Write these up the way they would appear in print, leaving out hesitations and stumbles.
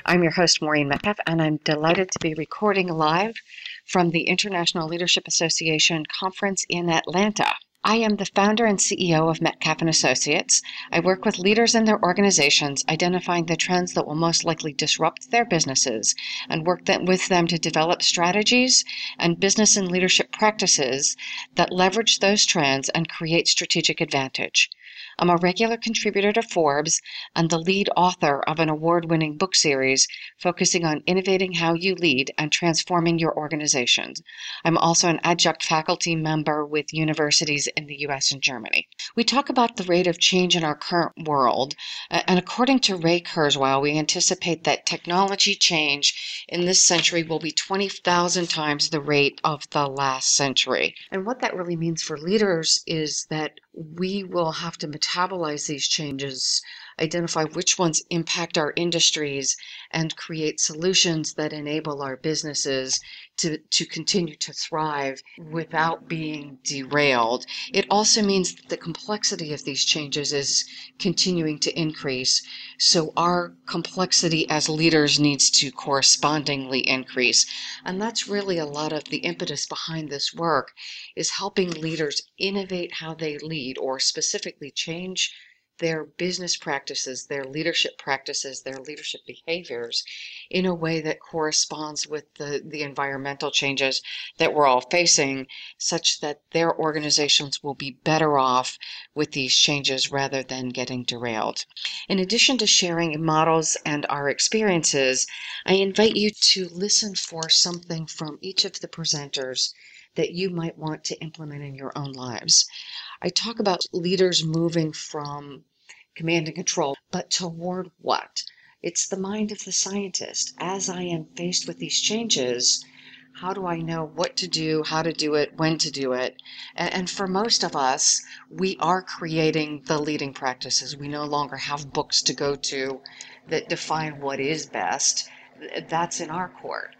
I'm your host, Maureen Metcalf, and I'm delighted to be recording live from the International Leadership Association Conference in Atlanta. I am the founder and CEO of Metcalf & Associates. I work with leaders in their organizations, identifying the trends that will most likely disrupt their businesses, and work with them to develop strategies and business and leadership practices that leverage those trends and create strategic advantage. I'm a regular contributor to Forbes and the lead author of an award-winning book series focusing on innovating how you lead and transforming your organizations. I'm also an adjunct faculty member with universities in the US and Germany. We talk about the rate of change in our current world, and according to Ray Kurzweil, we anticipate that technology change in this century will be 20,000 times the rate of the last century. And what that really means for leaders is that we will have to metabolize these changes, identify which ones impact our industries, and create solutions that enable our businesses to continue to thrive without being derailed. It also means that the complexity of these changes is continuing to increase, so our complexity as leaders needs to correspondingly increase. And that's really a lot of the impetus behind this work, is helping leaders innovate how they lead, or specifically change their business practices, their leadership practices, their leadership behaviors in a way that corresponds with the environmental changes that we're all facing, such that their organizations will be better off with these changes rather than getting derailed. In addition to sharing models and our experiences, I invite you to listen for something from each of the presenters that you might want to implement in your own lives. I talk about leaders moving from command and control, but toward what? It's the mind of the scientist. As I am faced with these changes, how do I know what to do, how to do it, when to do it? And for most of us, we are creating the leading practices. We no longer have books to go to that define what is best. That's in our court.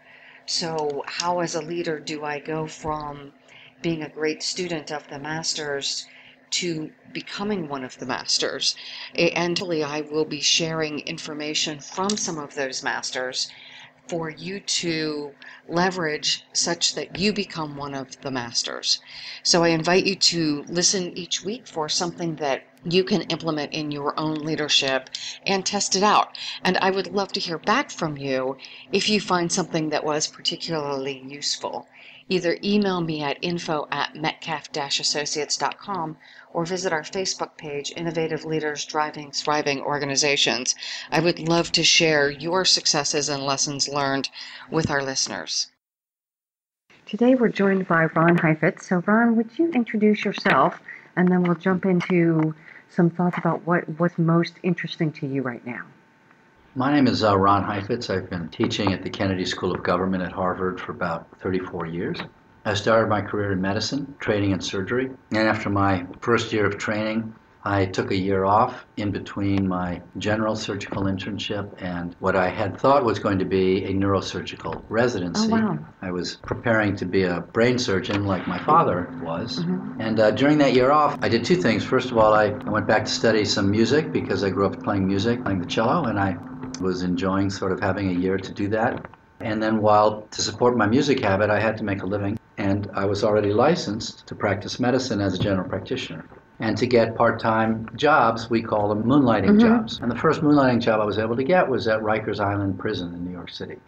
So how, as a leader, do I go from being a great student of the masters to becoming one of the masters? And I will be sharing information from some of those masters for you to leverage such that you become one of the masters. So I invite you to listen each week for something that you can implement in your own leadership and test it out. And I would love to hear back from you if you find something that was particularly useful. Either email me at info@metcalf-associates.com or visit our Facebook page, Innovative Leaders Driving Thriving Organizations. I would love to share your successes and lessons learned with our listeners. Today we're joined by Ron Heifetz. So Ron, would you introduce yourself, and then we'll jump into some thoughts about what's most interesting to you right now. My name is Ron Heifetz. I've been teaching at the Kennedy School of Government at Harvard for about 34 years. I started my career in medicine, training in surgery, and after my first year of training, I took a year off in between my general surgical internship and what I had thought was going to be a neurosurgical residency. Oh, wow. I was preparing to be a brain surgeon like my father was. Mm-hmm. And during that year off, I did two things. First of all, I went back to study some music because I grew up playing music, playing the cello, and I was enjoying sort of having a year to do that. And then to support my music habit, I had to make a living. And I was already licensed to practice medicine as a general practitioner. And to get part-time jobs, we call them moonlighting jobs. And the first moonlighting job I was able to get was at Rikers Island Prison in New York City.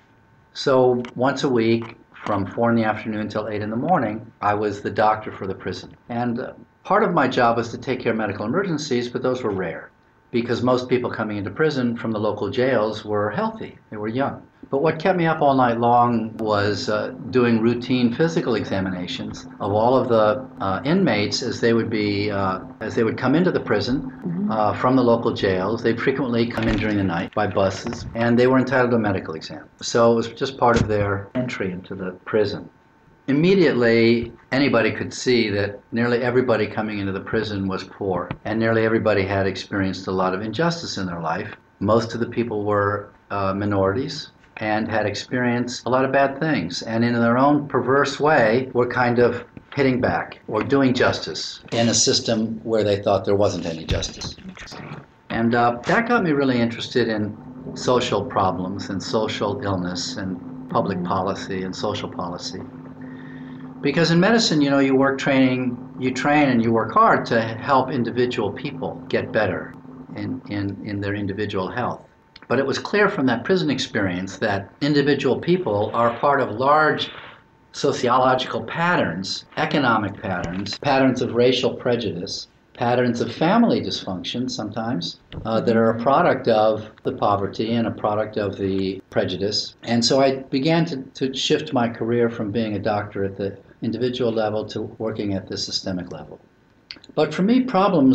So once a week, from 4 in the afternoon till 8 in the morning, I was the doctor for the prison. And part of my job was to take care of medical emergencies, but those were rare, because most people coming into prison from the local jails were healthy. They were young. But what kept me up all night long was doing routine physical examinations of all of the inmates as they would come into the prison from the local jails. They'd frequently come in during the night by buses, and they were entitled to a medical exam. So it was just part of their entry into the prison. Immediately, anybody could see that nearly everybody coming into the prison was poor, and nearly everybody had experienced a lot of injustice in their life. Most of the people were minorities and had experienced a lot of bad things, and in their own perverse way were kind of hitting back or doing justice in a system where they thought there wasn't any justice. And that got me really interested in social problems and social illness and public policy and social policy. Because in medicine, you train and you work hard to help individual people get better in their individual health. But it was clear from that prison experience that individual people are part of large sociological patterns, economic patterns, patterns of racial prejudice, patterns of family dysfunction sometimes that are a product of the poverty and a product of the prejudice. And so I began to shift my career from being a doctor at the individual level to working at the systemic level. But for me,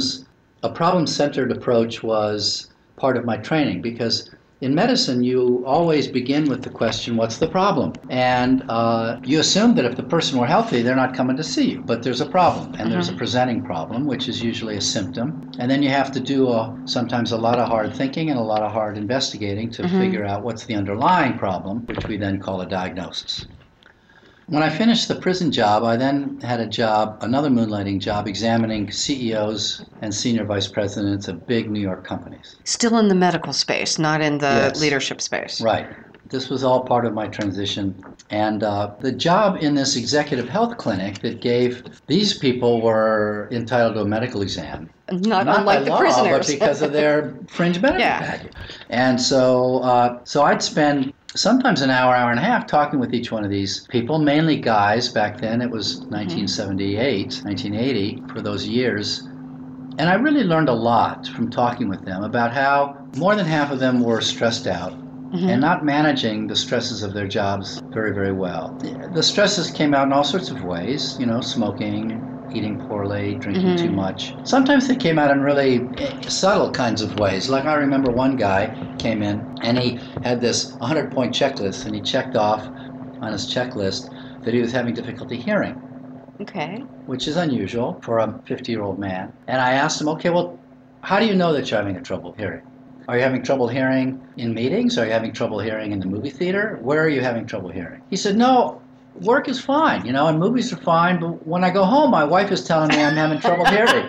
a problem-centered approach was part of my training, because in medicine, you always begin with the question, what's the problem? And you assume that if the person were healthy, they're not coming to see you. But there's a problem, and there's a presenting problem, which is usually a symptom. And then you have to do sometimes a lot of hard thinking and a lot of hard investigating to figure out what's the underlying problem, which we then call a diagnosis. When I finished the prison job, I then had another moonlighting job, examining CEOs and senior vice presidents of big New York companies. Still in the medical space, not in the leadership space. Right. This was all part of my transition. And the job in this executive health clinic that these people were entitled to a medical exam. Not unlike the prisoners. But because of their fringe benefit package. And so I'd spend sometimes an hour and a half talking with each one of these people, mainly guys. Back then it was 1978, 1980, for those years. And I really learned a lot from talking with them about how more than half of them were stressed out and not managing the stresses of their jobs very, very well. The stresses came out in all sorts of ways, smoking, eating poorly, drinking too much. Sometimes they came out in really subtle kinds of ways. Like I remember one guy came in and he had this 100-point checklist, and he checked off on his checklist that he was having difficulty hearing. Okay. Which is unusual for a 50-year-old man. And I asked him, okay, well, how do you know that you're having trouble hearing? Are you having trouble hearing in meetings? Are you having trouble hearing in the movie theater? Where are you having trouble hearing? He said, no, work is fine, and movies are fine, but when I go home, my wife is telling me I'm having trouble hearing.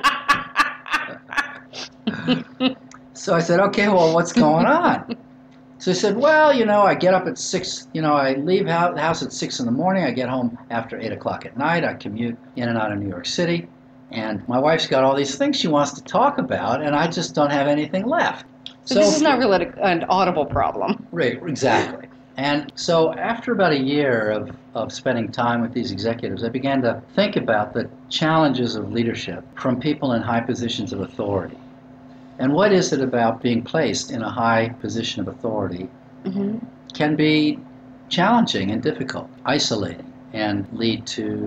So I said, okay, well, what's going on? So he said, well, I get up at 6, I leave the house at 6 in the morning, I get home after 8 o'clock at night, I commute in and out of New York City, and my wife's got all these things she wants to talk about, and I just don't have anything left. So this is not really an audible problem. Right, exactly. And so after about a year of spending time with these executives, I began to think about the challenges of leadership from people in high positions of authority. And what is it about being placed in a high position of authority can be challenging and difficult, isolating, and lead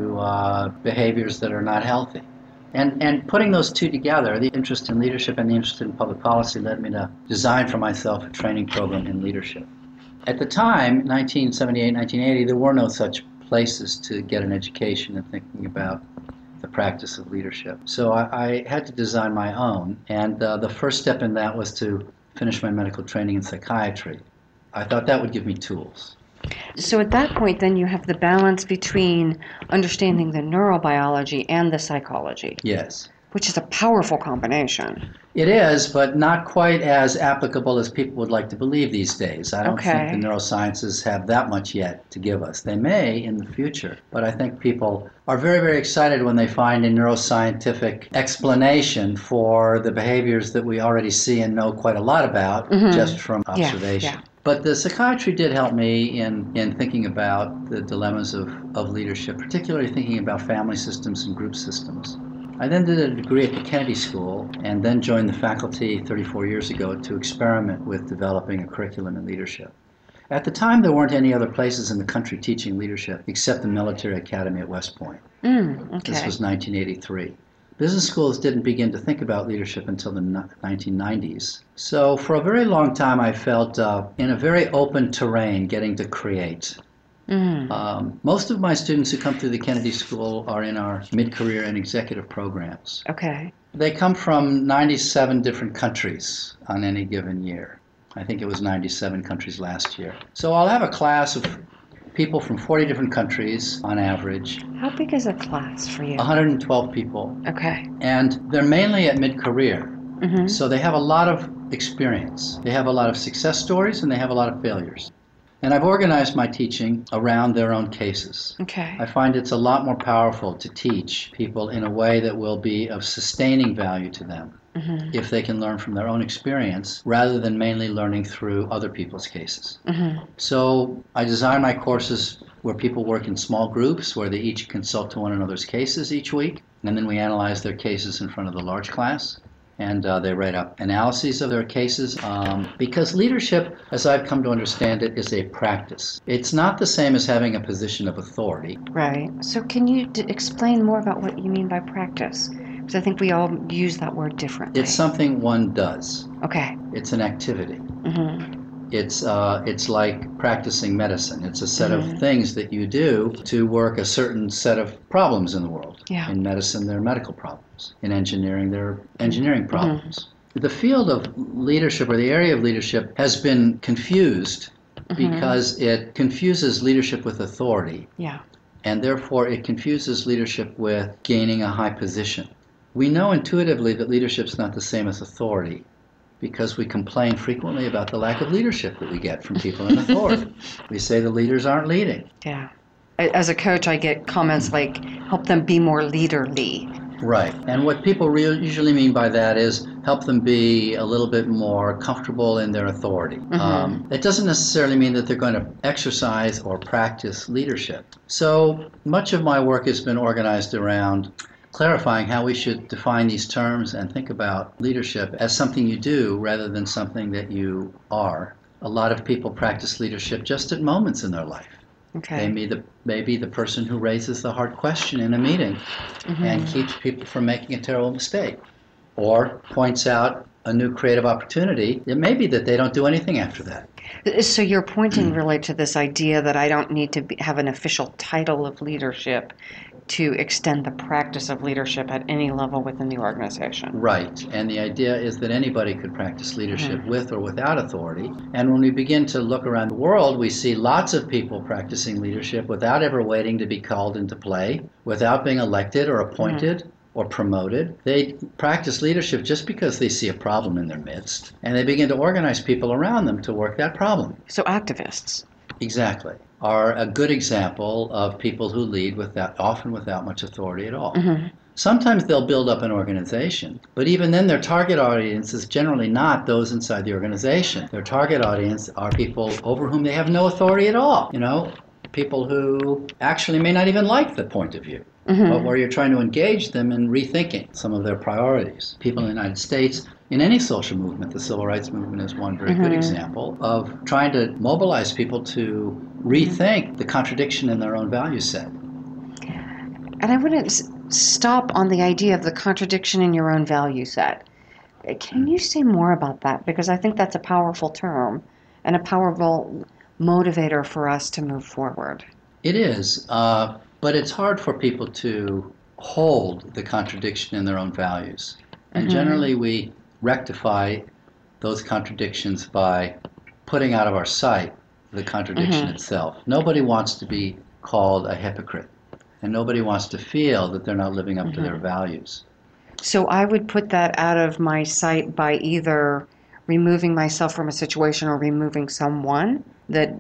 to behaviors that are not healthy. And putting those two together, the interest in leadership and the interest in public policy, led me to design for myself a training program in leadership. At the time, 1978, 1980, there were no such places to get an education in thinking about the practice of leadership. So I had to design my own, and the first step in that was to finish my medical training in psychiatry. I thought that would give me tools. So at that point, then, you have the balance between understanding the neurobiology and the psychology. Yes. Which is a powerful combination. It is, but not quite as applicable as people would like to believe these days. I don't think the neurosciences have that much yet to give us. They may in the future, but I think people are very, very excited when they find a neuroscientific explanation for the behaviors that we already see and know quite a lot about just from observation. Yeah. But the psychiatry did help me in thinking about the dilemmas of leadership, particularly thinking about family systems and group systems. I then did a degree at the Kennedy School and then joined the faculty 34 years ago to experiment with developing a curriculum in leadership. At the time, there weren't any other places in the country teaching leadership except the Military Academy at West Point. This was 1983. Business schools didn't begin to think about leadership until the 1990s. So for a very long time, I felt in a very open terrain getting to create. Most of my students who come through the Kennedy School are in our mid-career and executive programs. Okay. They come from 97 different countries on any given year. I think it was 97 countries last year. So I'll have a class of people from 40 different countries on average. How big is a class for you? 112 people. Okay. And they're mainly at mid-career. So they have a lot of experience. They have a lot of success stories and they have a lot of failures. And I've organized my teaching around their own cases. Okay. I find it's a lot more powerful to teach people in a way that will be of sustaining value to them if they can learn from their own experience rather than mainly learning through other people's cases. So I design my courses where people work in small groups where they each consult to one another's cases each week, and then we analyze their cases in front of the large class. And they write up analyses of their cases because leadership, as I've come to understand it, is a practice. It's not the same as having a position of authority. Right. So can you explain more about what you mean by practice? Because I think we all use that word differently. It's something one does. Okay. It's an activity. It's like practicing medicine. It's a set of things that you do to work a certain set of problems in the world. Yeah. In medicine, there are medical problems. In engineering, there are engineering problems. The field of leadership, or the area of leadership, has been confused because it confuses leadership with authority. Yeah. And therefore, it confuses leadership with gaining a high position. We know intuitively that leadership's not the same as authority, because we complain frequently about the lack of leadership that we get from people in authority. We say the leaders aren't leading. Yeah. As a coach, I get comments like, help them be more leaderly. Right. And what people usually mean by that is help them be a little bit more comfortable in their authority. It doesn't necessarily mean that they're going to exercise or practice leadership. So much of my work has been organized around clarifying how we should define these terms and think about leadership as something you do rather than something that you are. A lot of people practice leadership just at moments in their life. Okay. They be the person who raises the hard question in a meeting and keeps people from making a terrible mistake, or points out a new creative opportunity. It may be that they don't do anything after that. So you're pointing really to this idea that I don't need to have an official title of leadership to extend the practice of leadership at any level within the organization. Right. And the idea is that anybody could practice leadership with or without authority. And when we begin to look around the world, we see lots of people practicing leadership without ever waiting to be called into play, without being elected or appointed or promoted. They practice leadership just because they see a problem in their midst, and they begin to organize people around them to work that problem. So activists. Exactly. Are a good example of people who lead often without much authority at all. Sometimes they'll build up an organization, but even then their target audience is generally not those inside the organization. Their target audience are people over whom they have no authority at all. People who actually may not even like the point of view, but where you're trying to engage them in rethinking some of their priorities. People in the United States, in any social movement, the civil rights movement is one very good example of trying to mobilize people to rethink the contradiction in their own value set. And I wouldn't stop on the idea of the contradiction in your own value set. Can you say more about that? Because I think that's a powerful term and a powerful motivator for us to move forward. It is, but it's hard for people to hold the contradiction in their own values. And generally we rectify those contradictions by putting out of our sight the contradiction itself. Nobody wants to be called a hypocrite, and nobody wants to feel that they're not living up to their values. So I would put that out of my sight by either removing myself from a situation or removing someone that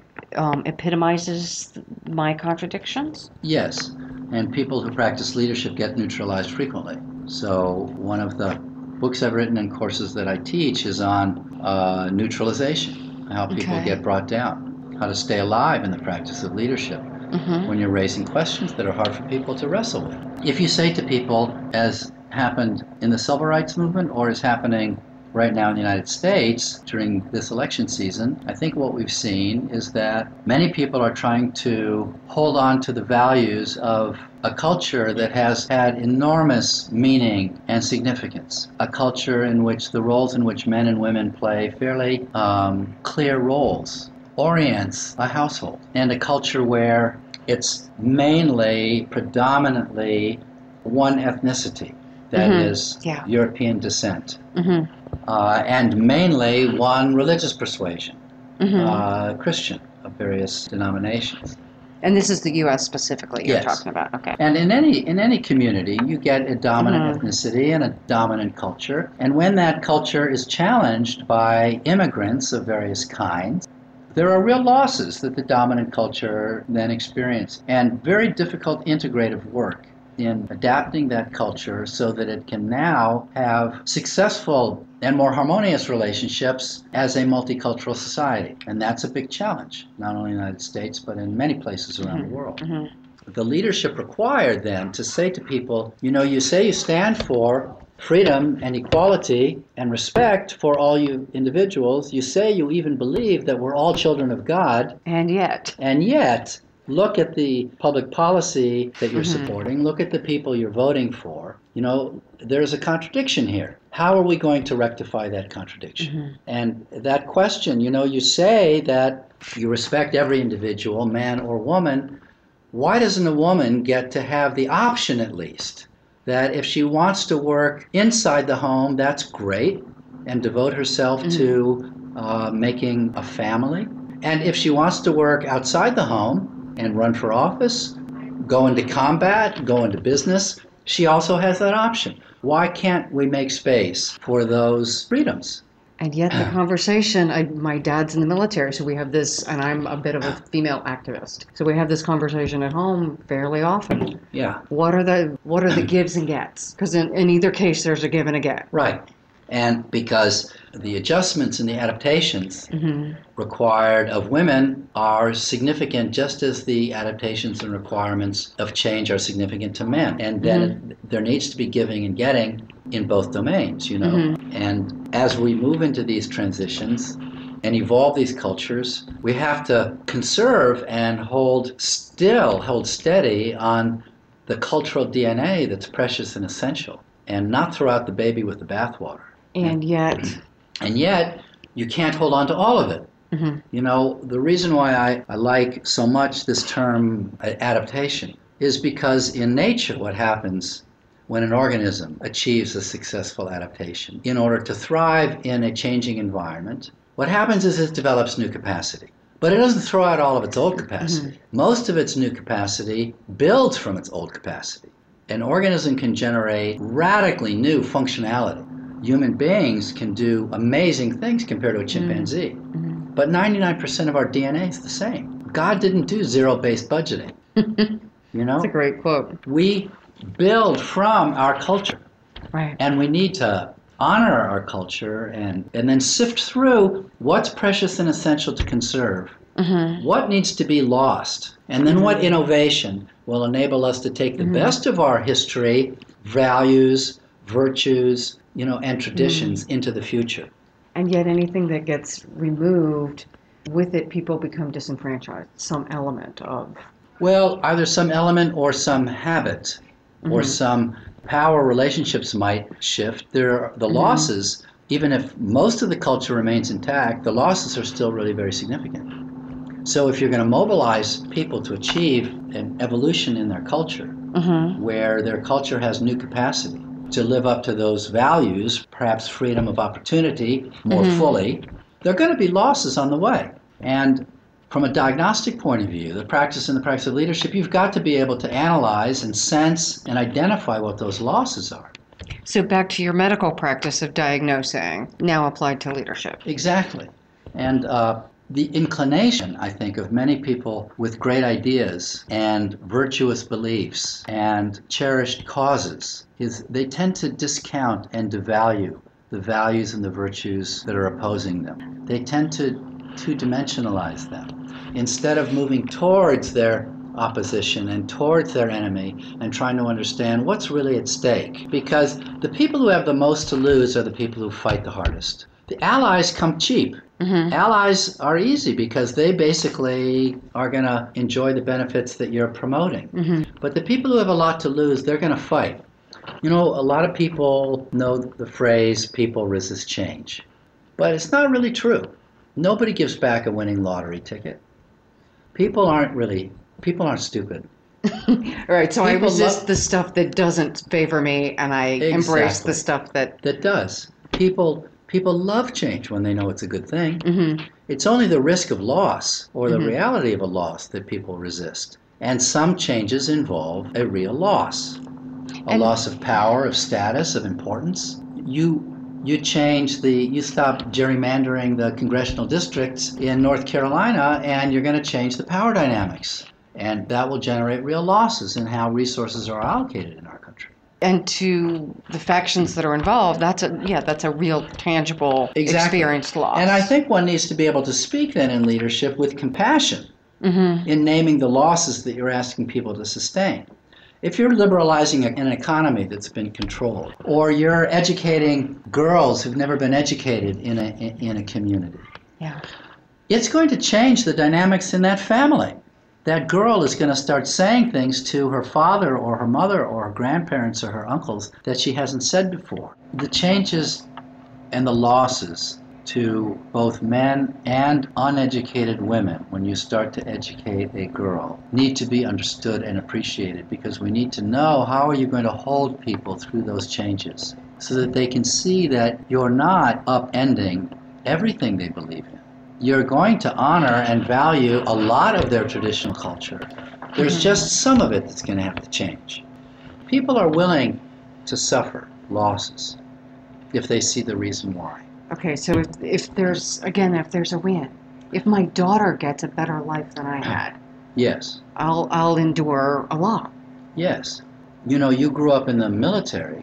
epitomizes my contradictions? Yes, and people who practice leadership get neutralized frequently. So one of the books I've written and courses that I teach is on neutralization, how people get brought down, how to stay alive in the practice of leadership when you're raising questions that are hard for people to wrestle with. If you say to people, as happened in the civil rights movement or is happening right now in the United States during this election season, I think what we've seen is that many people are trying to hold on to the values of a culture that has had enormous meaning and significance, a culture in which the roles in which men and women play fairly clear roles, orients a household, and a culture where it's mainly, predominantly one ethnicity, that is European descent, and mainly one religious persuasion, Christian of various denominations. And this is the U.S. specifically you're Yes. talking about. Okay. And in any community, you get a dominant ethnicity and a dominant culture. And when that culture is challenged by immigrants of various kinds, there are real losses that the dominant culture then experiences, and very difficult integrative work in adapting that culture so that it can now have successful and more harmonious relationships as a multicultural society. And that's a big challenge, not only in the United States, but in many places around the world. The leadership required then to say to people, you say you stand for freedom and equality and respect for all you individuals. You say you even believe that we're all children of God. And yet, look at the public policy that you're supporting. Look at the people you're voting for. There's a contradiction here. How are we going to rectify that contradiction? And that question, you say that you respect every individual, man or woman. Why doesn't a woman get to have the option, at least, that if she wants to work inside the home, that's great, and devote herself to making a family? And if she wants to work outside the home and run for office, go into combat, go into business, she also has that option. Why can't we make space for those freedoms? And yet the conversation, my dad's in the military, so we have this, and I'm a bit of a female activist. So we have this conversation at home fairly often. Yeah. What are the gives and gets? Because in either case, there's a give and a get. Right. And because the adjustments and the adaptations required of women are significant, just as the adaptations and requirements of change are significant to men. And then there needs to be giving and getting in both domains, And as we move into these transitions and evolve these cultures, we have to conserve and hold steady on the cultural DNA that's precious and essential, and not throw out the baby with the bathwater. And yet, you can't hold on to all of it. The reason why I like so much this term adaptation is because in nature what happens when an organism achieves a successful adaptation in order to thrive in a changing environment, what happens is it develops new capacity. But it doesn't throw out all of its old capacity. Most of its new capacity builds from its old capacity. An organism can generate radically new functionality. Human beings can do amazing things compared to a chimpanzee. But 99% of our DNA is the same. God didn't do zero-based budgeting. That's a great quote. We build from our culture. Right. And we need to honor our culture and then sift through what's precious and essential to conserve, what needs to be lost, and then what innovation will enable us to take the best of our history, values, virtues, and traditions into the future. And yet anything that gets removed, with it people become disenfranchised, some element of. Well, either some element or some habit or some power relationships might shift. The losses, even if most of the culture remains intact, the losses are still really very significant. So if you're going to mobilize people to achieve an evolution in their culture, where their culture has new capacity to live up to those values, perhaps freedom of opportunity more fully, there are going to be losses on the way. And from a diagnostic point of view, the practice of leadership, you've got to be able to analyze and sense and identify what those losses are. So back to your medical practice of diagnosing, now applied to leadership. Exactly. And the inclination, I think, of many people with great ideas and virtuous beliefs and cherished causes is they tend to discount and devalue the values and the virtues that are opposing them. They tend to two-dimensionalize them instead of moving towards their opposition and towards their enemy and trying to understand what's really at stake. Because the people who have the most to lose are the people who fight the hardest. The allies come cheap. Allies are easy because they basically are going to enjoy the benefits that you're promoting. But the people who have a lot to lose, they're going to fight. A lot of people know the phrase, people resist change. But it's not really true. Nobody gives back a winning lottery ticket. People aren't stupid. Right, so I resist the stuff that doesn't favor me, and I embrace the stuff that does. People love change when they know it's a good thing. It's only the risk of loss or the reality of a loss that people resist. And some changes involve a real loss, a loss of power, of status, of importance. You stop gerrymandering the congressional districts in North Carolina, and you're going to change the power dynamics. And that will generate real losses in how resources are allocated in our country. And to the factions that are involved, that's a real, tangible, experienced loss. And I think one needs to be able to speak then in leadership with compassion in naming the losses that you're asking people to sustain. If you're liberalizing an economy that's been controlled, or you're educating girls who've never been educated in a community, it's going to change the dynamics in that family. That girl is going to start saying things to her father or her mother or her grandparents or her uncles that she hasn't said before. The changes and the losses to both men and uneducated women when you start to educate a girl need to be understood and appreciated, because we need to know how are you going to hold people through those changes so that they can see that you're not upending everything they believe in. You're going to honor and value a lot of their traditional culture. There's just some of it that's going to have to change. People are willing to suffer losses if they see the reason why. Okay, so if there's a win, if my daughter gets a better life than I had, yes, I'll endure a lot. Yes. You know, you grew up in the military,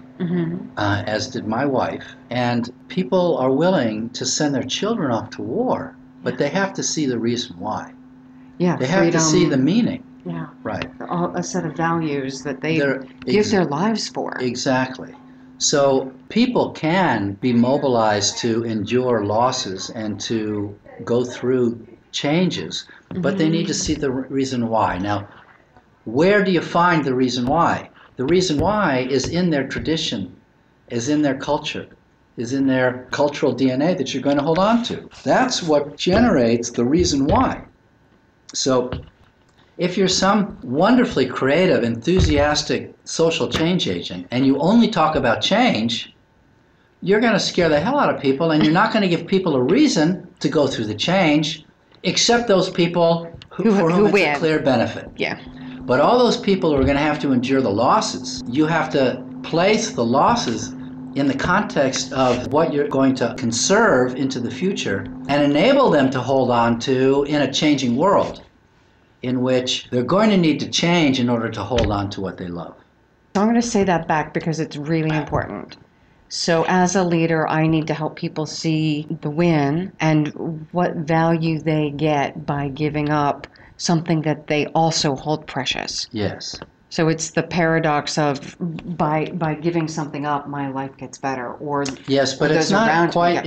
as did my wife, and people are willing to send their children off to war, but they have to see the reason why. Yeah, they have to see the meaning. Yeah, right. A set of values that they give their lives for. Exactly. So people can be mobilized to endure losses and to go through changes, but they need to see the reason why. Now, where do you find the reason why? The reason why is in their tradition, is in their culture, is in their cultural DNA that you're going to hold on to. That's what generates the reason why. So if you're some wonderfully creative, enthusiastic social change agent and you only talk about change, you're going to scare the hell out of people, and you're not going to give people a reason to go through the change, except those people for whom it's a clear benefit. Yeah. But all those people who are going to have to endure the losses, you have to place the losses in the context of what you're going to conserve into the future and enable them to hold on to in a changing world, in which they're going to need to change in order to hold on to what they love. So I'm going to say that back because it's really important. So as a leader, I need to help people see the win and what value they get by giving up something that they also hold precious. Yes. So it's the paradox of by giving something up, my life gets better, or yes, but it's not quite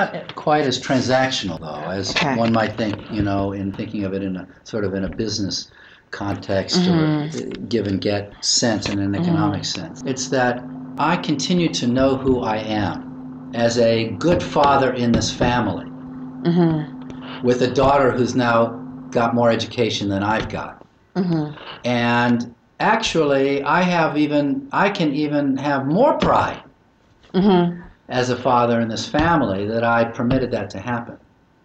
as transactional though as one might think. You know, in thinking of it in a sort of in a business context or give and get sense in an economic sense. It's that I continue to know who I am as a good father in this family, with a daughter who's now got more education than I've got, and actually, I can even have more pride as a father in this family that I permitted that to happen.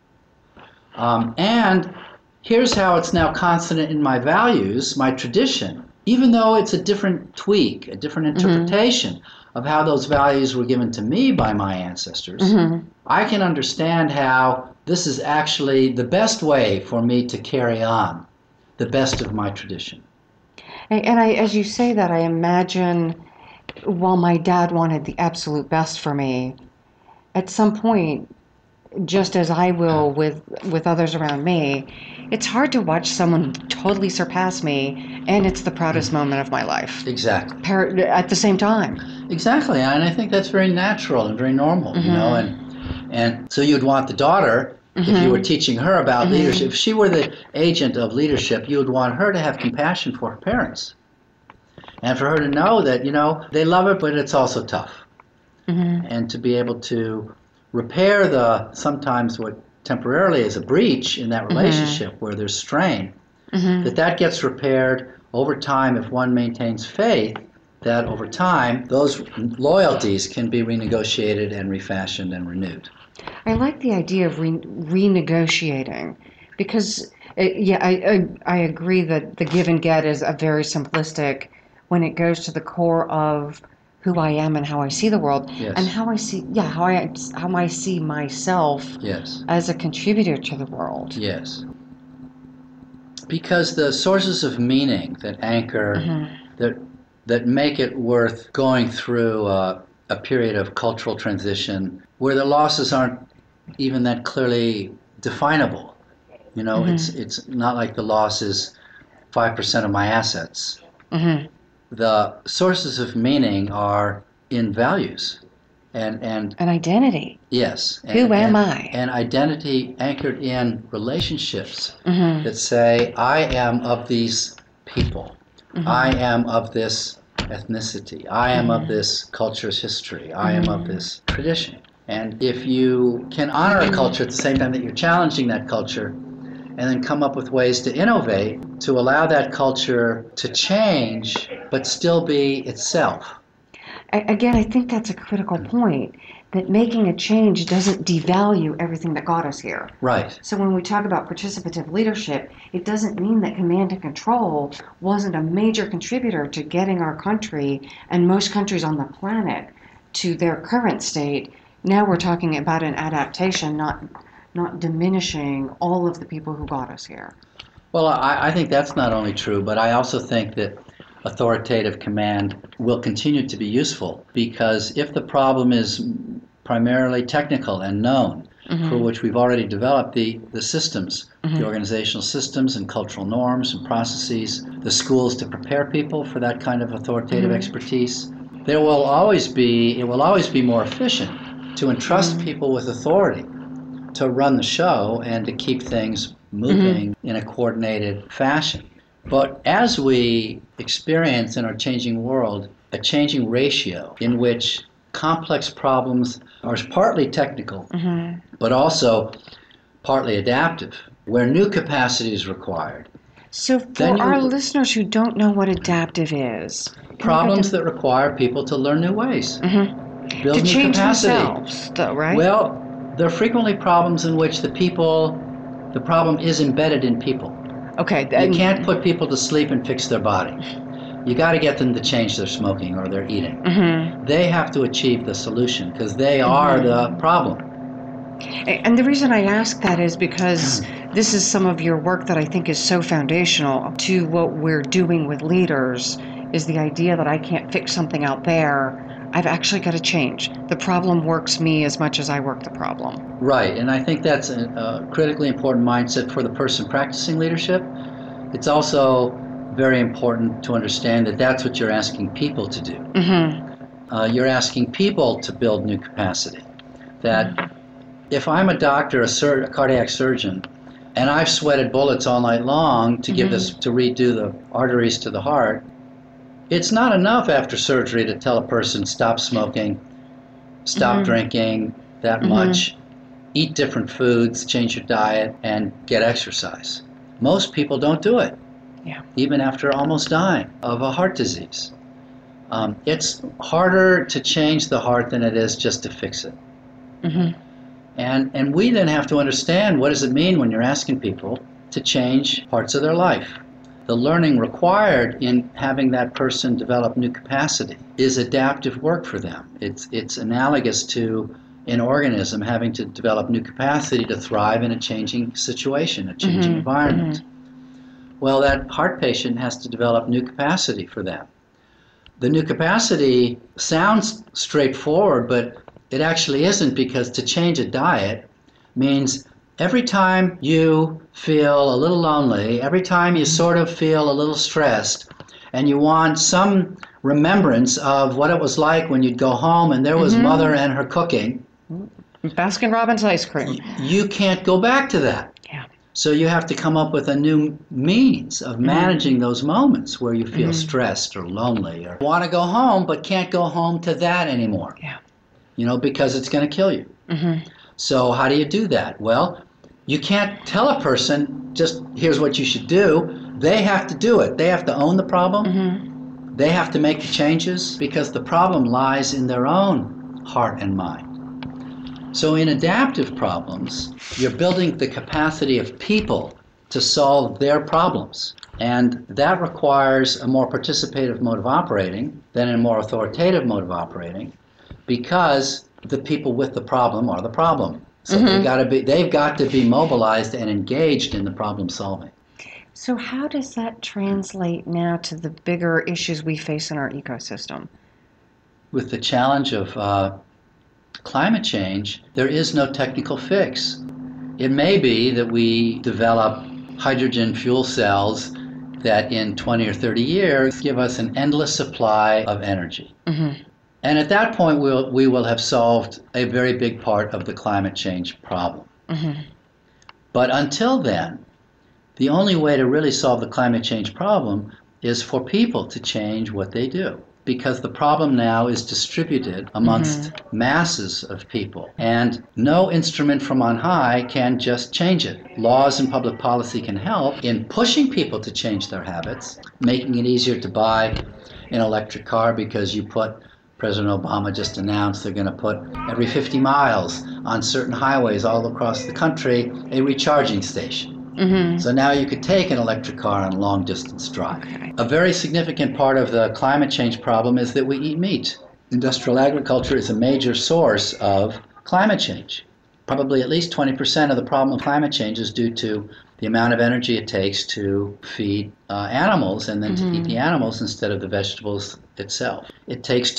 And here's how it's now consonant in my values, my tradition, even though it's a different tweak, a different interpretation of how those values were given to me by my ancestors. I can understand how this is actually the best way for me to carry on the best of my tradition. And as you say that, I imagine while my dad wanted the absolute best for me, at some point, just as I will with others around me, it's hard to watch someone totally surpass me, and it's the proudest moment of my life. Exactly. At the same time. Exactly, and I think that's very natural and very normal, you know, and so you'd want the daughter, if you were teaching her about leadership, if she were the agent of leadership, you would want her to have compassion for her parents. And for her to know that, you know, they love her, but it's also tough. And to be able to repair sometimes what temporarily is a breach in that relationship where there's strain, that gets repaired over time if one maintains faith, that over time those loyalties can be renegotiated and refashioned and renewed. I like the idea of renegotiating because, I agree that the give and get is a very simplistic when it goes to the core of who I am and how I see the world Yes. and how I see myself Yes. as a contributor to the world. Yes. Because the sources of meaning that anchor, that make it worth going through a period of cultural transition where the losses aren't even that clearly definable. You know, it's not like the loss is 5% of my assets. The sources of meaning are in values and An identity. yes. Who am I? And identity anchored in relationships that say, I am of these people. I am of this ethnicity. I am of this culture's history. I am of this tradition. And if you can honor a culture at the same time that you're challenging that culture, and then come up with ways to innovate, to allow that culture to change, but still be itself. Again, I think that's a critical point, that making a change doesn't devalue everything that got us here. Right. So when we talk about participative leadership, it doesn't mean that command and control wasn't a major contributor to getting our country and most countries on the planet to their current state. Now we're talking about an adaptation, not diminishing all of the people who got us here. Well, I think that's not only true, but I also think that authoritative command will continue to be useful, because if the problem is primarily technical and known, for which we've already developed the systems, the organizational systems and cultural norms and processes, the schools to prepare people for that kind of authoritative expertise, it will always be more efficient to entrust people with authority to run the show and to keep things moving in a coordinated fashion. But as we experience in our changing world a changing ratio in which complex problems are partly technical, but also partly adaptive, where new capacity is required. So for our listeners who don't know what adaptive is, problems that require people to learn new ways, build to new change capacity. themselves, though, right? Well, there are frequently problems in which the problem is embedded in people. Okay. You can't put people to sleep and fix their body. You got to get them to change their smoking or their eating. They have to achieve the solution because they are the problem. And the reason I ask that is because this is some of your work that I think is so foundational to what we're doing with leaders, is the idea that I can't fix something out there. I've actually got to change. The problem works me as much as I work the problem. Right, and I think that's a critically important mindset for the person practicing leadership. It's also very important to understand that that's what you're asking people to do. You're asking people to build new capacity. That if I'm a doctor, a cardiac surgeon, and I've sweated bullets all night long to to redo the arteries to the heart, it's not enough after surgery to tell a person stop smoking, stop drinking that much, eat different foods, change your diet, and get exercise. Most people don't do it, even after almost dying of a heart disease. It's harder to change the heart than it is just to fix it. And we then have to understand, what does it mean when you're asking people to change parts of their life? The learning required in having that person develop new capacity is adaptive work for them. It's analogous to an organism having to develop new capacity to thrive in a changing situation, a changing environment. Well, that heart patient has to develop new capacity for that. The new capacity sounds straightforward, but it actually isn't, because to change a diet means every time you feel a little lonely, every time you sort of feel a little stressed, and you want some remembrance of what it was like when you'd go home and there was mother and her cooking. Baskin-Robbins ice cream. You can't go back to that. So you have to come up with a new means of managing those moments where you feel stressed or lonely or want to go home but can't go home to that anymore. You know, because it's going to kill you. So how do you do that? Well, you can't tell a person, just here's what you should do. They have to do it. They have to own the problem. They have to make the changes, because the problem lies in their own heart and mind. So in adaptive problems, you're building the capacity of people to solve their problems. And that requires a more participative mode of operating than a more authoritative mode of operating, because the people with the problem are the problem. So they've got to be mobilized and engaged in the problem solving. So how does that translate now to the bigger issues we face in our ecosystem? With the challenge of climate change, there is no technical fix. It may be that we develop hydrogen fuel cells that in 20 or 30 years give us an endless supply of energy. Mm-hmm. And at that point, we will have solved a very big part of the climate change problem. Mm-hmm. But until then, the only way to really solve the climate change problem is for people to change what they do, because the problem now is distributed amongst masses of people, and no instrument from on high can just change it. Laws and public policy can help in pushing people to change their habits, making it easier to buy an electric car, because President Obama just announced they're going to put every 50 miles on certain highways all across the country a recharging station. Mm-hmm. So now you could take an electric car on a long-distance drive. Okay. A very significant part of the climate change problem is that we eat meat. Industrial agriculture is a major source of climate change. Probably at least 20% of the problem of climate change is due to the amount of energy it takes to feed animals and then to eat the animals instead of the vegetables itself. It takes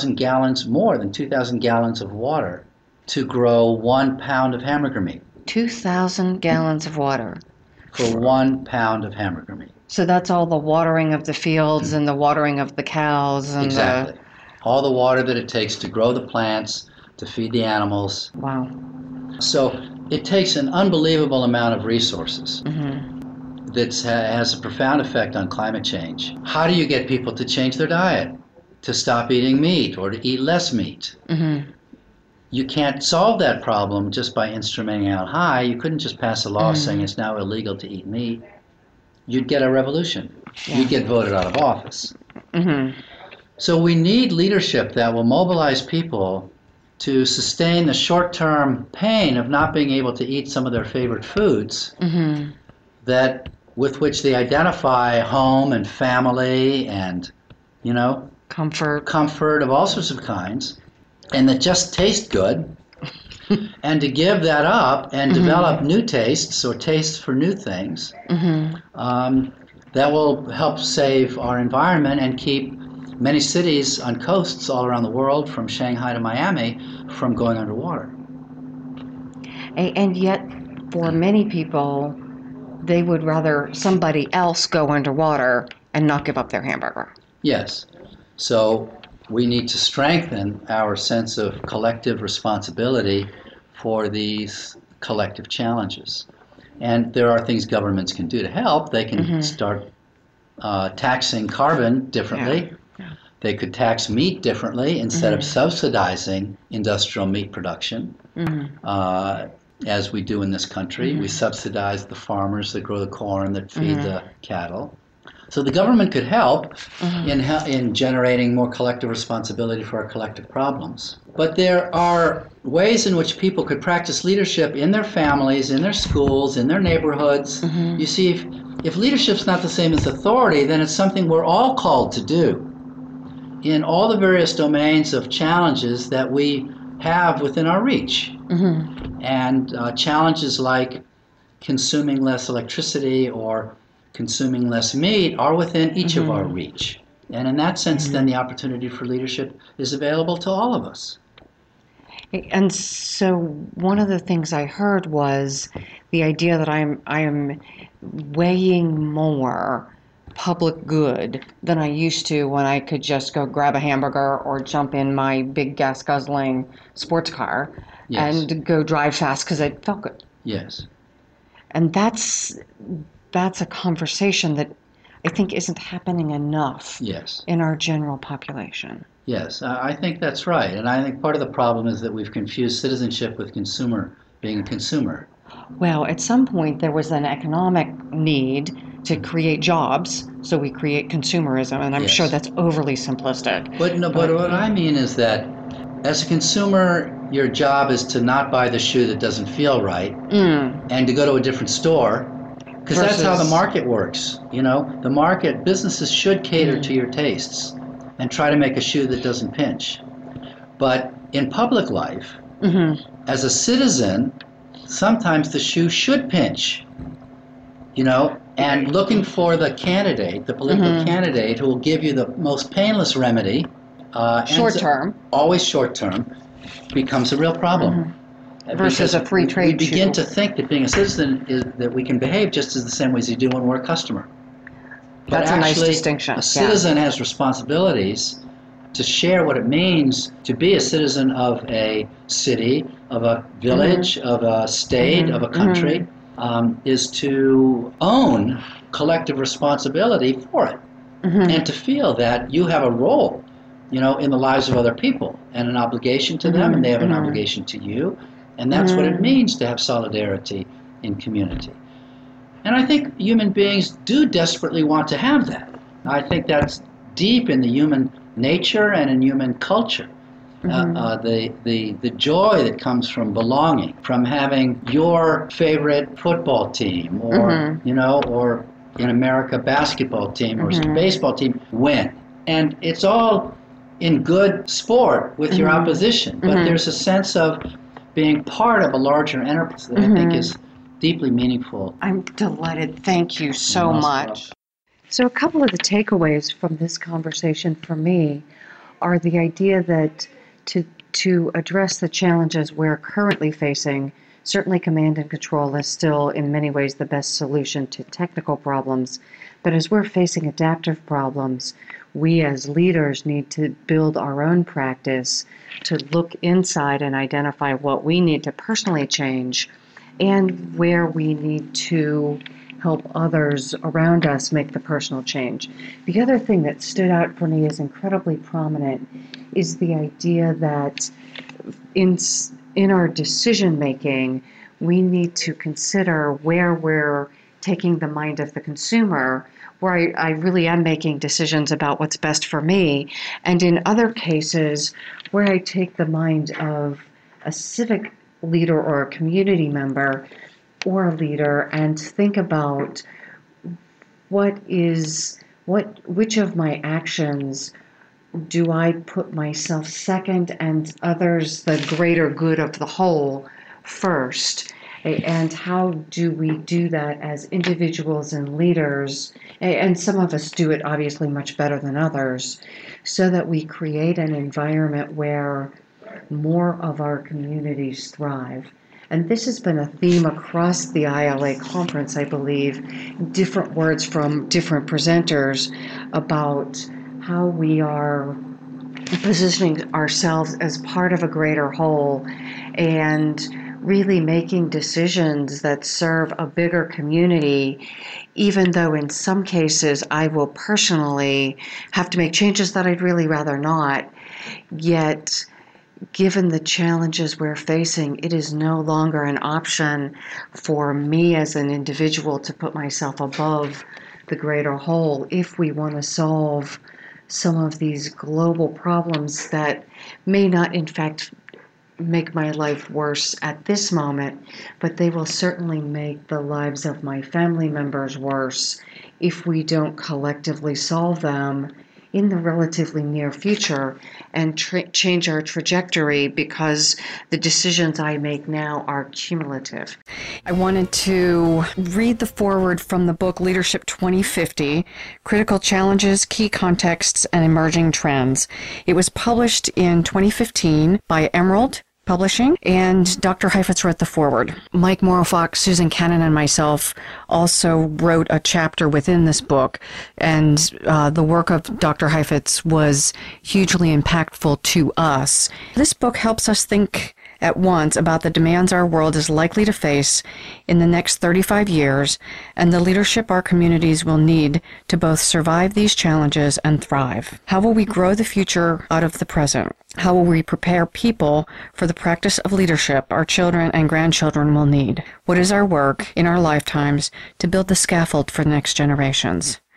more than 2,000 gallons of water to grow 1 pound of hamburger meat. 2,000 gallons of water. For 1 pound of hamburger meat. So that's all the watering of the fields and the watering of the cows. And exactly. All the water that it takes to grow the plants, to feed the animals. Wow. So it takes an unbelievable amount of resources that has a profound effect on climate change. How do you get people to change their diet, to stop eating meat or to eat less meat? Mm-hmm. You can't solve that problem just by instrumenting out high. You couldn't just pass a law saying it's now illegal to eat meat. You'd get a revolution. Yeah. You'd get voted out of office. Mm-hmm. So we need leadership that will mobilize people to sustain the short-term pain of not being able to eat some of their favorite foods with which they identify home and family and, comfort of all sorts of kinds, and that just taste good, and to give that up and develop new tastes or tastes for new things, that will help save our environment and keep many cities on coasts all around the world, from Shanghai to Miami, from going underwater. And yet, for many people, they would rather somebody else go underwater and not give up their hamburger. Yes. So we need to strengthen our sense of collective responsibility for these collective challenges. And there are things governments can do to help. They can start taxing carbon differently. Yeah. They could tax meat differently instead of subsidizing industrial meat production, as we do in this country. We subsidize the farmers that grow the corn, that feed the cattle. So the government could help in generating more collective responsibility for our collective problems. But there are ways in which people could practice leadership in their families, in their schools, in their neighborhoods. You see, if leadership's not the same as authority, then it's something we're all called to do in all the various domains of challenges that we have within our reach. And challenges like consuming less electricity or consuming less meat are within each of our reach. And in that sense, then the opportunity for leadership is available to all of us. And so one of the things I heard was the idea that I am weighing more public good than I used to when I could just go grab a hamburger or jump in my big gas guzzling sports car and go drive fast because it felt good. Yes. And that's a conversation that I think isn't happening enough in our general population. Yes, I think that's right. And I think part of the problem is that we've confused citizenship with being a consumer. Well, at some point there was an economic need to create jobs, so we create consumerism, and I'm sure that's overly simplistic. But what I mean is that as a consumer, your job is to not buy the shoe that doesn't feel right and to go to a different store, because that's how the market works. You know, the market, businesses should cater to your tastes and try to make a shoe that doesn't pinch. But in public life, as a citizen, sometimes the shoe should pinch, you know, and looking for the candidate, the political candidate who will give you the most painless remedy, short term, always short term, becomes a real problem. Versus a free trade we begin shoe. to think that being a citizen is that we can behave just as the same way as you do when we're a customer. But That's actually, a nice distinction. A citizen has responsibilities to share what it means to be a citizen of a city, of a village, of a state, of a country, is to own collective responsibility for it and to feel that you have a role, you know, in the lives of other people and an obligation to them, and they have an obligation to you. And that's what it means to have solidarity in community. And I think human beings do desperately want to have that. I think that's deep in the human nature and in human culture. The joy that comes from belonging, from having your favorite football team, or you know, or in America, basketball team or baseball team win, and it's all in good sport with your opposition. But there's a sense of being part of a larger enterprise that I think is deeply meaningful. I'm delighted. Thank you so much. So a couple of the takeaways from this conversation for me are the idea that to address the challenges we're currently facing, certainly command and control is still in many ways the best solution to technical problems. But as we're facing adaptive problems, we as leaders need to build our own practice to look inside and identify what we need to personally change and where we need to help others around us make the personal change. The other thing that stood out for me as incredibly prominent is the idea that in our decision making, we need to consider where we're taking the mind of the consumer, where I really am making decisions about what's best for me, and in other cases where I take the mind of a civic leader or a community member or a leader and think about which of my actions do I put myself second and others, the greater good of the whole, first? And how do we do that as individuals and leaders? And some of us do it obviously much better than others, so that we create an environment where more of our communities thrive. And this has been a theme across the ILA conference, I believe, different words from different presenters about how we are positioning ourselves as part of a greater whole and really making decisions that serve a bigger community, even though in some cases I will personally have to make changes that I'd really rather not. Yet, given the challenges we're facing, it is no longer an option for me as an individual to put myself above the greater whole if we want to solve some of these global problems that may not, in fact, make my life worse at this moment, but they will certainly make the lives of my family members worse if we don't collectively solve them in the relatively near future and change our trajectory, because the decisions I make now are cumulative. I wanted to read the foreword from the book Leadership 2050, Critical Challenges, Key Contexts, and Emerging Trends. It was published in 2015 by Emerald Publishing, and Dr. Heifetz wrote the foreword. Mike Morofox, Susan Cannon, and myself also wrote a chapter within this book, and the work of Dr. Heifetz was hugely impactful to us. This book helps us think at once about the demands our world is likely to face in the next 35 years and the leadership our communities will need to both survive these challenges and thrive. How will we grow the future out of the present? How will we prepare people for the practice of leadership our children and grandchildren will need? What is our work in our lifetimes to build the scaffold for the next generations?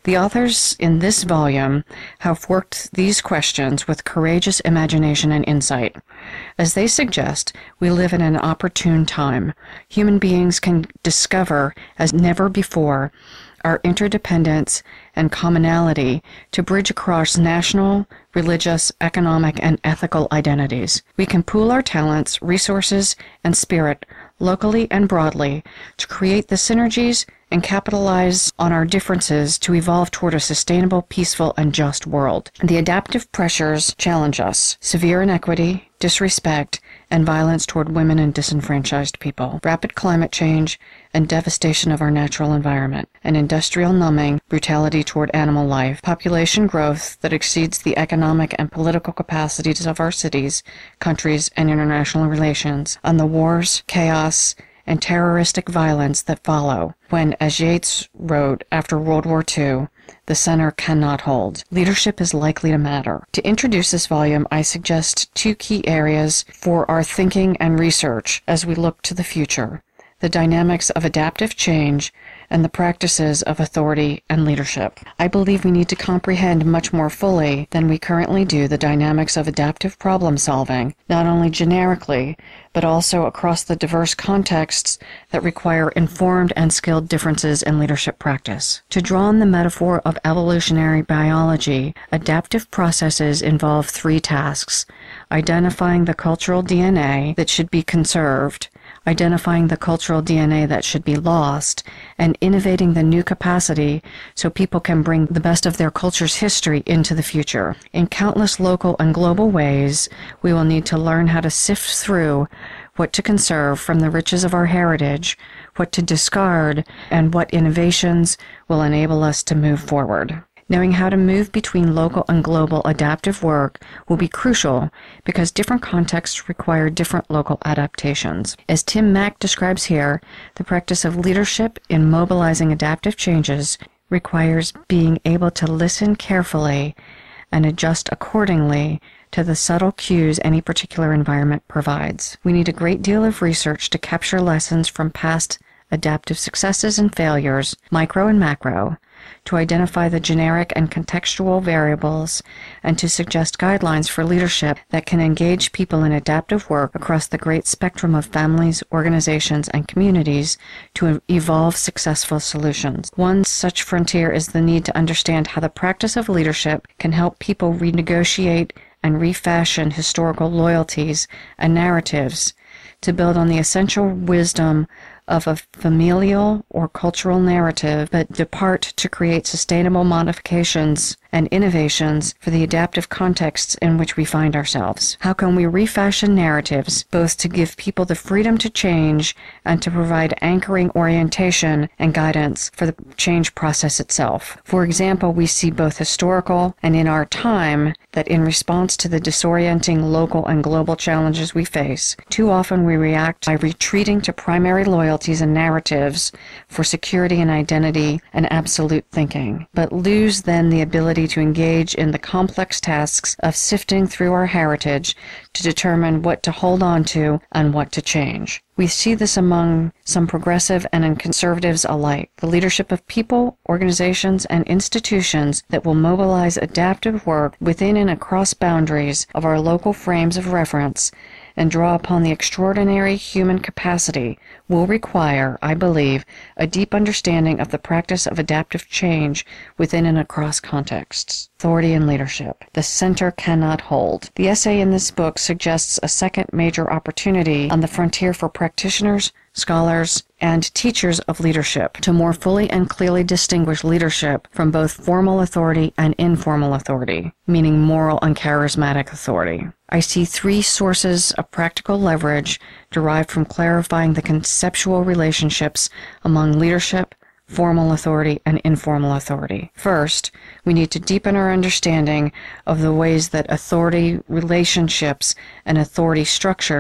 The authors in this volume have worked these questions with courageous imagination and insight. As they suggest, we live in an opportune time. Human beings can discover, as never before, our interdependence and commonality to bridge across national, religious, economic, and ethical identities. We can pool our talents, resources, and spirit locally and broadly to create the synergies and capitalize on our differences to evolve toward a sustainable, peaceful, and just world. The adaptive pressures challenge us: severe inequity, disrespect, and violence toward women and disenfranchised people, rapid climate change and devastation of our natural environment, and industrial numbing, brutality toward animal life, population growth that exceeds the economic and political capacities of our cities, countries, and international relations, and the wars, chaos, and terroristic violence that follow when, as Yeats wrote after World War II, the center cannot hold. Leadership is likely to matter. To introduce this volume, I suggest 2 key areas for our thinking and research as we look to the future: the dynamics of adaptive change and the practices of authority and leadership. I believe we need to comprehend much more fully than we currently do the dynamics of adaptive problem solving, not only generically, but also across the diverse contexts that require informed and skilled differences in leadership practice. To draw on the metaphor of evolutionary biology, adaptive processes involve 3 tasks: identifying the cultural DNA that should be conserved, identifying the cultural DNA that should be lost, and innovating the new capacity so people can bring the best of their culture's history into the future. In countless local and global ways, we will need to learn how to sift through what to conserve from the riches of our heritage, what to discard, and what innovations will enable us to move forward. Knowing how to move between local and global adaptive work will be crucial because different contexts require different local adaptations. As Tim Mack describes here, the practice of leadership in mobilizing adaptive changes requires being able to listen carefully and adjust accordingly to the subtle cues any particular environment provides. We need a great deal of research to capture lessons from past adaptive successes and failures, micro and macro, to identify the generic and contextual variables, and to suggest guidelines for leadership that can engage people in adaptive work across the great spectrum of families, organizations, and communities to evolve successful solutions. One such frontier is the need to understand how the practice of leadership can help people renegotiate and refashion historical loyalties and narratives to build on the essential wisdom of a familial or cultural narrative, but depart to create sustainable modifications and innovations for the adaptive contexts in which we find ourselves. How can we refashion narratives both to give people the freedom to change and to provide anchoring orientation and guidance for the change process itself? For example, we see both historical and in our time that in response to the disorienting local and global challenges we face, too often we react by retreating to primary loyalties and narratives for security and identity and absolute thinking, but lose then the ability to engage in the complex tasks of sifting through our heritage to determine what to hold on to and what to change. We see this among some progressive and conservatives alike. The leadership of people, organizations, and institutions that will mobilize adaptive work within and across boundaries of our local frames of reference and draw upon the extraordinary human capacity will require, I believe, a deep understanding of the practice of adaptive change within and across contexts. Authority and leadership. The center cannot hold. The essay in this book suggests a second major opportunity on the frontier for practitioners, scholars, and teachers of leadership to more fully and clearly distinguish leadership from both formal authority and informal authority, meaning moral and charismatic authority. I see 3 sources of practical leverage derived from clarifying the conceptual relationships among leadership, formal authority, and informal authority. First, we need to deepen our understanding of the ways that authority relationships and authority structures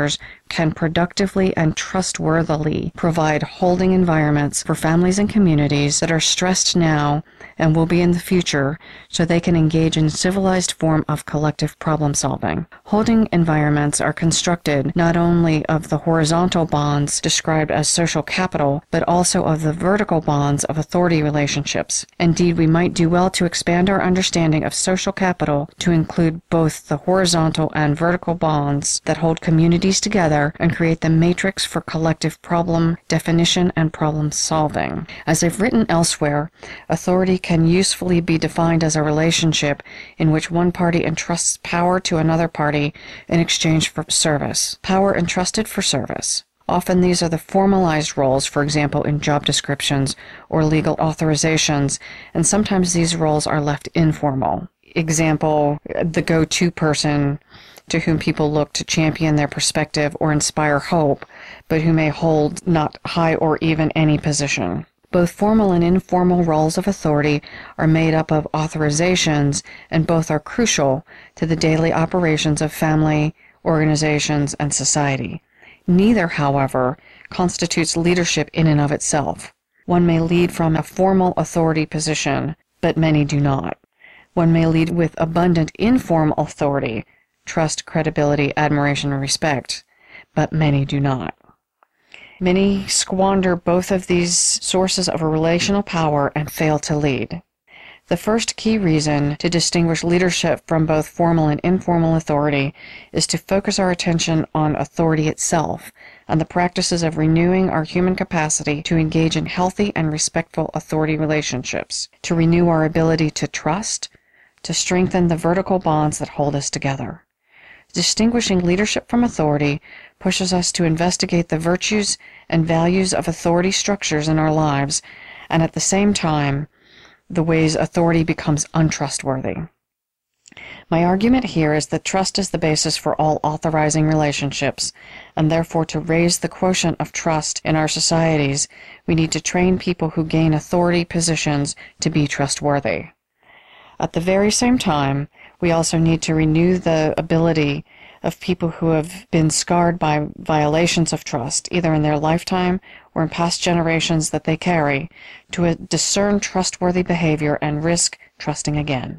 can productively and trustworthily provide holding environments for families and communities that are stressed now and will be in the future so they can engage in civilized form of collective problem solving. Holding environments are constructed not only of the horizontal bonds described as social capital, but also of the vertical bonds of authority relationships. Indeed, we might do well to expand our understanding of social capital to include both the horizontal and vertical bonds that hold communities together and create the matrix for collective problem definition and problem solving. As I've written elsewhere, authority can usefully be defined as a relationship in which one party entrusts power to another party in exchange for service. Power entrusted for service. Often these are the formalized roles, for example, in job descriptions or legal authorizations, and sometimes these roles are left informal. Example, the go-to person to whom people look to champion their perspective or inspire hope, but who may hold not high or even any position. Both formal and informal roles of authority are made up of authorizations, and both are crucial to the daily operations of family, organizations, and society. Neither, however, constitutes leadership in and of itself. One may lead from a formal authority position, but many do not. One may lead with abundant informal authority, trust, credibility, admiration, and respect, but many do not. Many squander both of these sources of a relational power and fail to lead. The first key reason to distinguish leadership from both formal and informal authority is to focus our attention on authority itself and the practices of renewing our human capacity to engage in healthy and respectful authority relationships, to renew our ability to trust, to strengthen the vertical bonds that hold us together. Distinguishing leadership from authority pushes us to investigate the virtues and values of authority structures in our lives, and at the same time, the ways authority becomes untrustworthy. My argument here is that trust is the basis for all authorizing relationships, and therefore to raise the quotient of trust in our societies, we need to train people who gain authority positions to be trustworthy. At the very same time, we also need to renew the ability of people who have been scarred by violations of trust, either in their lifetime or in past generations that they carry, to discern trustworthy behavior and risk trusting again.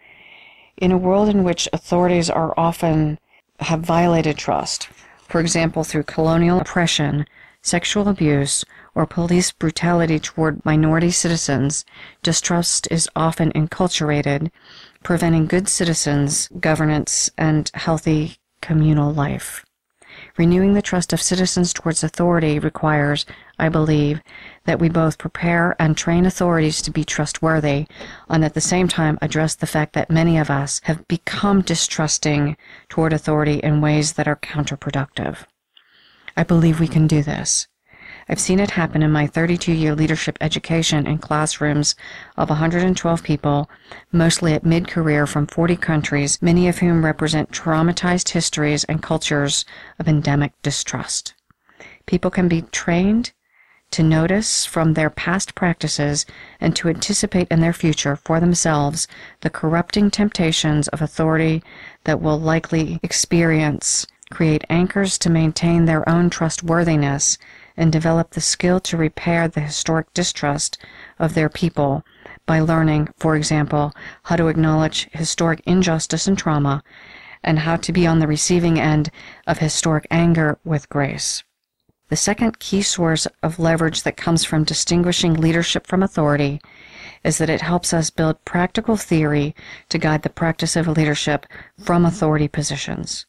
In a world in which authorities are often have violated trust, for example through colonial oppression, sexual abuse, or police brutality toward minority citizens, distrust is often enculturated, preventing good citizens, governance, and healthy communal life. Renewing the trust of citizens towards authority requires, I believe, that we both prepare and train authorities to be trustworthy, and at the same time address the fact that many of us have become distrusting toward authority in ways that are counterproductive. I believe we can do this. I've seen it happen in my 32-year leadership education in classrooms of 112 people, mostly at mid-career from 40 countries, many of whom represent traumatized histories and cultures of endemic distrust. People can be trained to notice from their past practices and to anticipate in their future for themselves the corrupting temptations of authority that will likely experience, create anchors to maintain their own trustworthiness, and develop the skill to repair the historic distrust of their people by learning, for example, how to acknowledge historic injustice and trauma, and how to be on the receiving end of historic anger with grace. The second key source of leverage that comes from distinguishing leadership from authority is that it helps us build practical theory to guide the practice of leadership from authority positions.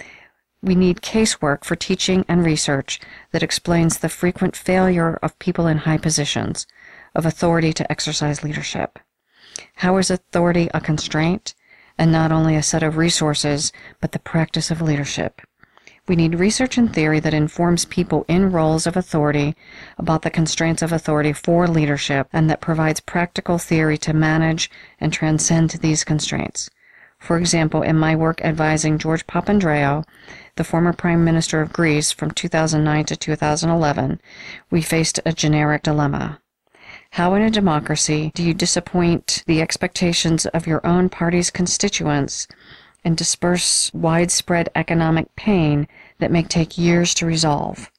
We need casework for teaching and research that explains the frequent failure of people in high positions of authority to exercise leadership. How is authority a constraint, and not only a set of resources, but the practice of leadership? We need research and theory that informs people in roles of authority about the constraints of authority for leadership, and that provides practical theory to manage and transcend these constraints. For example, in my work advising George Papandreou, the former Prime Minister of Greece from 2009 to 2011, we faced a generic dilemma. How in a democracy do you disappoint the expectations of your own party's constituents and disperse widespread economic pain that may take years to resolve.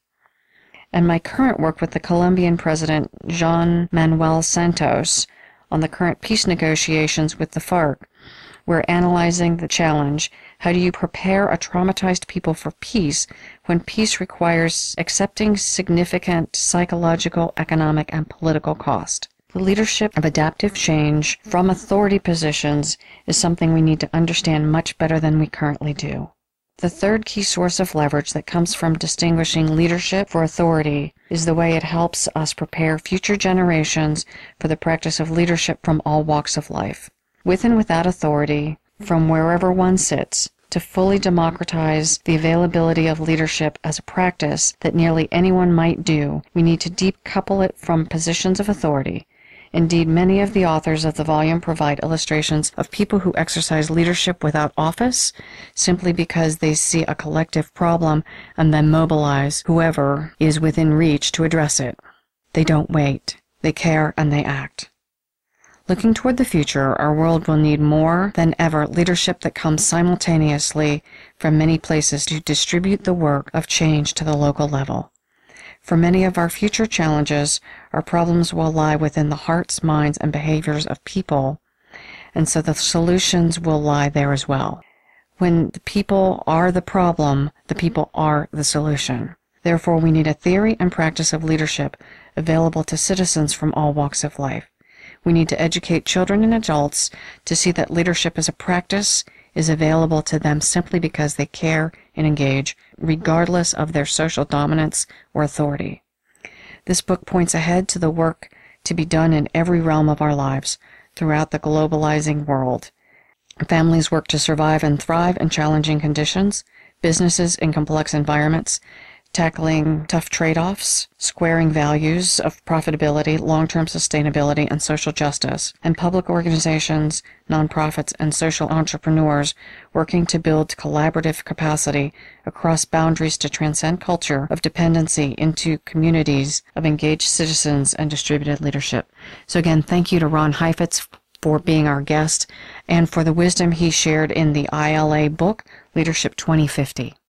And my current work with the Colombian President Jean Manuel Santos on the current peace negotiations with the FARC, we're analyzing the challenge: how do you prepare a traumatized people for peace when peace requires accepting significant psychological, economic, and political cost? The leadership of adaptive change from authority positions is something we need to understand much better than we currently do. The third key source of leverage that comes from distinguishing leadership for authority is the way it helps us prepare future generations for the practice of leadership from all walks of life. With and without authority, from wherever one sits, to fully democratize the availability of leadership as a practice that nearly anyone might do, we need to decouple it from positions of authority. Indeed, many of the authors of the volume provide illustrations of people who exercise leadership without office simply because they see a collective problem and then mobilize whoever is within reach to address it. They don't wait. They care and they act. Looking toward the future, our world will need more than ever leadership that comes simultaneously from many places to distribute the work of change to the local level. For many of our future challenges, our problems will lie within the hearts, minds, and behaviors of people, and so the solutions will lie there as well. When the people are the problem, the people are the solution. Therefore, we need a theory and practice of leadership available to citizens from all walks of life. We need to educate children and adults to see that leadership as a practice is available to them simply because they care and engage, regardless of their social dominance or authority. This book points ahead to the work to be done in every realm of our lives throughout the globalizing world. Families work to survive and thrive in challenging conditions, businesses in complex environments, tackling tough trade-offs, squaring values of profitability, long-term sustainability, and social justice, and public organizations, nonprofits, and social entrepreneurs working to build collaborative capacity across boundaries to transcend culture of dependency into communities of engaged citizens and distributed leadership. So again, thank you to Ron Heifetz for being our guest and for the wisdom he shared in the ILA book, Leadership 2050.